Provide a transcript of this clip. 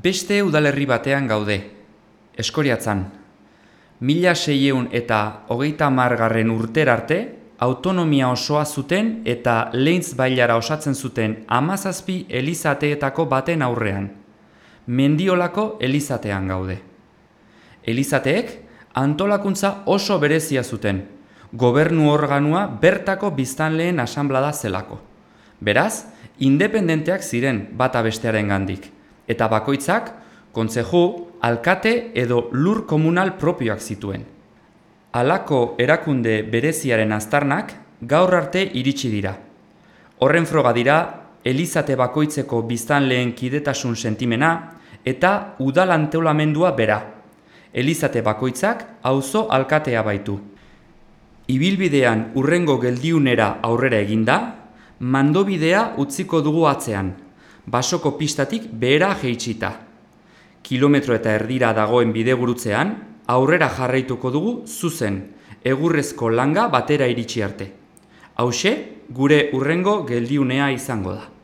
Beste udalerri batean gaude, Eskoriatzan. 1630 urtera arte, autonomia osoa zuten eta Leintz bailara osatzen zuten 17 elizateetako baten aurrean. Mendiolako elizatean gaude. Elizateek antolakuntza oso berezia zuten, gobernu organua bertako biztanleen asanblada zelako. Beraz, independenteak ziren bata bestearen gandik, eta bakoitzak kontzeju, alkate edo lur komunal propioak zituen. Halako erakunde bereziaren aztarnak gaur arte iritsi dira. Horren froga dira, elizate bakoitzeko biztanleen kidetasun sentimena eta udal antolamentua bera. Elizate bakoitzak auzo alkatea baitu. Ibilbidean hurrengo geldiunera aurrera eginda, mandobidea utziko dugu atzean, basoko pistatik behera jeitsita. Kilometro eta erdira dagoen bidegurutzean, aurrera jarraituko dugu zuzen, egurrezko langa batera iritsi arte. Hauxe, gure hurrengo geldiunea izango da.